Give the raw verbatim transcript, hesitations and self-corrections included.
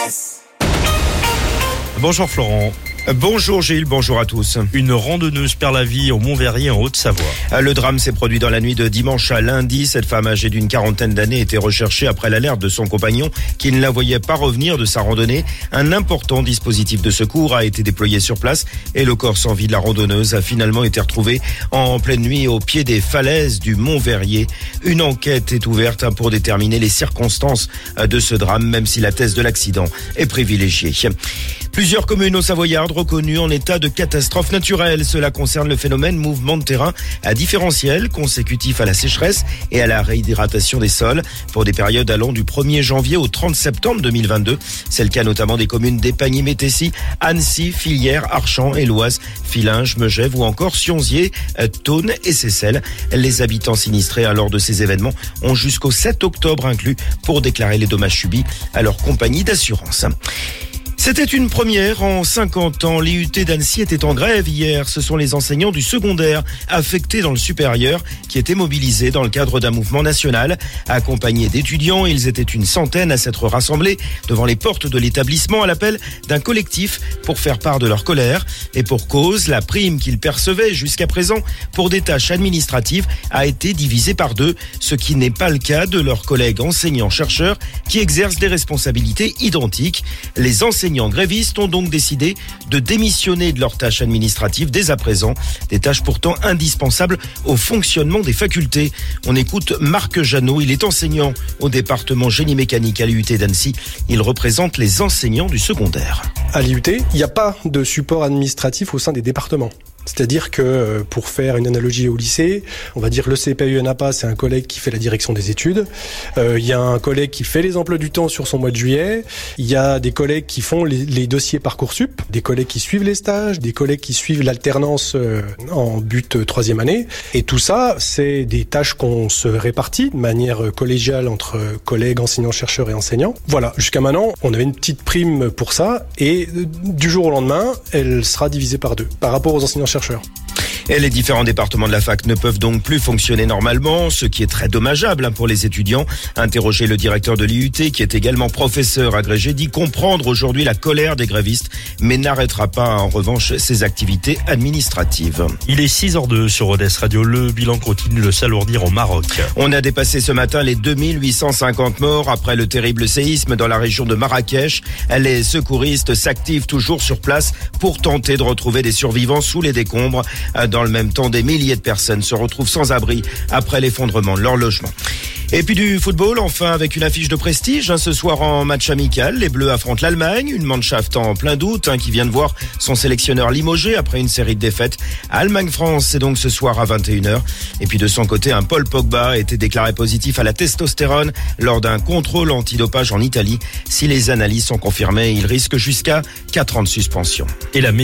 S. Bonjour Florent. Bonjour Gilles, bonjour à tous. Une randonneuse perd la vie au Mont-Verrier en Haute-Savoie. Le drame s'est produit dans la nuit de dimanche à lundi. Cette femme âgée d'une quarantaine d'années était recherchée après l'alerte de son compagnon qui ne la voyait pas revenir de sa randonnée. Un important dispositif de secours a été déployé sur place et le corps sans vie de la randonneuse a finalement été retrouvé en pleine nuit au pied des falaises du Mont-Verrier. Une enquête est ouverte pour déterminer les circonstances de ce drame, même si la thèse de l'accident est privilégiée. Plusieurs communes au Savoyardes reconnues en état de catastrophe naturelle. Cela concerne le phénomène mouvement de terrain à différentiel consécutif à la sécheresse et à la réhydratation des sols pour des périodes allant du premier janvier au trente septembre deux mille vingt-deux. C'est le cas notamment des communes d'Épagny-Métessy, Annecy, Filière, Archamps, Éloise, Fillinges, Megève ou encore Sionzier, Thônes et Seyssel. Les habitants sinistrés lors de ces événements ont jusqu'au sept octobre inclus pour déclarer les dommages subis à leur compagnie d'assurance. C'était une première en cinquante ans. L'I U T d'Annecy était en grève hier. Ce sont les enseignants du secondaire affectés dans le supérieur qui étaient mobilisés dans le cadre d'un mouvement national. Accompagnés d'étudiants, ils étaient une centaine à s'être rassemblés devant les portes de l'établissement à l'appel d'un collectif pour faire part de leur colère. Et pour cause, la prime qu'ils percevaient jusqu'à présent pour des tâches administratives a été divisée par deux, ce qui n'est pas le cas de leurs collègues enseignants-chercheurs qui exercent des responsabilités identiques. Les enseignants grévistes ont donc décidé de démissionner de leurs tâches administratives dès à présent, des tâches pourtant indispensables au fonctionnement des facultés. On écoute Marc Jeannot, il est enseignant au département génie mécanique à l'I U T d'Annecy. Il représente les enseignants du secondaire. À l'I U T, il n'y a pas de support administratif au sein des départements. C'est-à-dire que, pour faire une analogie au lycée, on va dire le C P U N A P A, c'est un collègue qui fait la direction des études. Euh, il y a un collègue qui fait les emplois du temps sur son mois de juillet. Il y a des collègues qui font les, les dossiers Parcoursup, des collègues qui suivent les stages, des collègues qui suivent l'alternance euh, en but euh, troisième année. Et tout ça, c'est des tâches qu'on se répartit de manière collégiale entre collègues, enseignants, chercheurs et enseignants. Voilà, jusqu'à maintenant, on avait une petite prime pour ça et euh, du jour au lendemain, elle sera divisée par deux par rapport aux enseignants chercheurs. Et les différents départements de la fac ne peuvent donc plus fonctionner normalement, ce qui est très dommageable pour les étudiants. Interrogé, le directeur de l'I U T, qui est également professeur agrégé, dit comprendre aujourd'hui la colère des grévistes, mais n'arrêtera pas en revanche ses activités administratives. Il est six heures deux sur Rodez Radio. Le bilan continue de s'alourdir au Maroc. On a dépassé ce matin les deux mille huit cent cinquante morts après le terrible séisme dans la région de Marrakech. Les secouristes s'activent toujours sur place pour tenter de retrouver des survivants sous les décombres. Dans le même temps, des milliers de personnes se retrouvent sans abri après l'effondrement de leur logement. Et puis du football, enfin, avec une affiche de prestige. Ce soir en match amical, les Bleus affrontent l'Allemagne. Une Mannschaft en plein doute hein, qui vient de voir son sélectionneur limogé après une série de défaites. Allemagne-France, c'est donc ce soir à vingt et une heures. Et puis de son côté, un Paul Pogba a été déclaré positif à la testostérone lors d'un contrôle antidopage en Italie. Si les analyses sont confirmées, il risque jusqu'à quatre ans de suspension. Et la